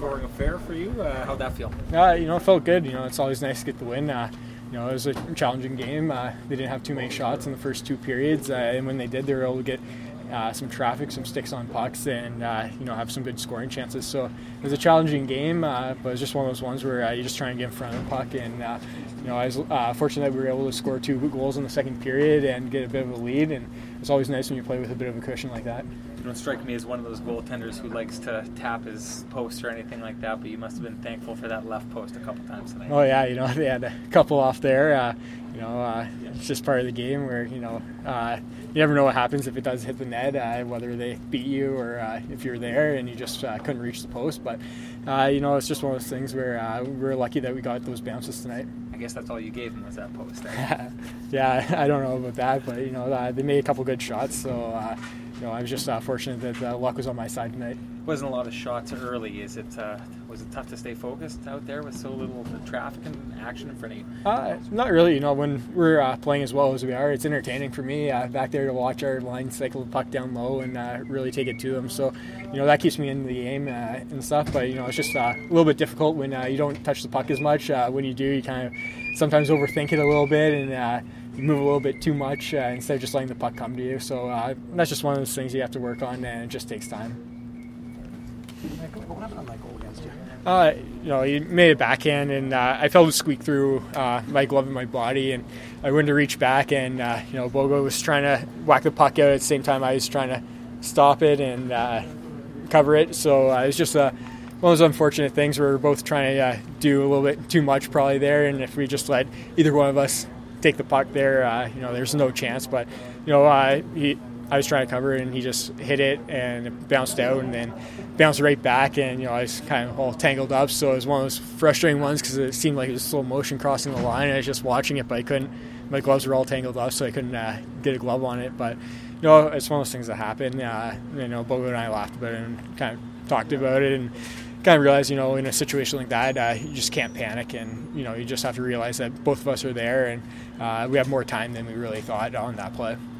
scoring affair for you. How'd that feel? It felt good. It's always nice to get the win. It was a challenging game. They didn't have too many shots in the first two periods, and when they did, they were able to get some traffic, some sticks on pucks, and have some good scoring chances. So it was a challenging game, but it was just one of those ones where you just try and get in front of the puck. And I was fortunate that we were able to score 2 goals in the second period and get a bit of a lead. And it's always nice when you play with a bit of a cushion like that. You don't strike me as one of those goaltenders who likes to tap his post or anything like that, but you must have been thankful for that left post a couple times tonight. Oh yeah, they had a couple off there. It's just part of the game where you never know what happens if it does hit the net, whether they beat you or if you're there and you just couldn't reach the post. But it's just one of those things where we're lucky that we got those bounces tonight. I guess that's all you gave them was that post. Yeah, I don't know about that, but they made a couple good shots, so I was just fortunate that the luck was on my side tonight. Wasn't a lot of shots early. Was it tough to stay focused out there with so little traffic and action in front of you? Not really. When we're playing as well as we are, it's entertaining for me back there to watch our line cycle the puck down low and really take it to them. So, that keeps me in the game and stuff. But it's just a little bit difficult when you don't touch the puck as much. When you do, you kind of sometimes overthink it a little bit and you move a little bit too much instead of just letting the puck come to you. So that's just one of those things you have to work on, and it just takes time. What happened on that goal against you? He made a backhand, and I felt it squeak through my glove and my body, and I went to reach back, and Bogo was trying to whack the puck out at the same time I was trying to stop it and cover it. So it was just one of those unfortunate things where we're both trying to do a little bit too much probably there, and if we just let either one of us take the puck there, there's no chance. But I was trying to cover it, and he just hit it, and it bounced out, and then bounced right back, and I was kind of all tangled up. So it was one of those frustrating ones because it seemed like it was slow motion crossing the line, and I was just watching it, but I couldn't. My gloves were all tangled up, so I couldn't get a glove on it. But it's one of those things that happen. Bogo and I laughed about it and kind of talked about it, and kind of realized, in a situation like that, you just can't panic, and you just have to realize that both of us are there, and we have more time than we really thought on that play.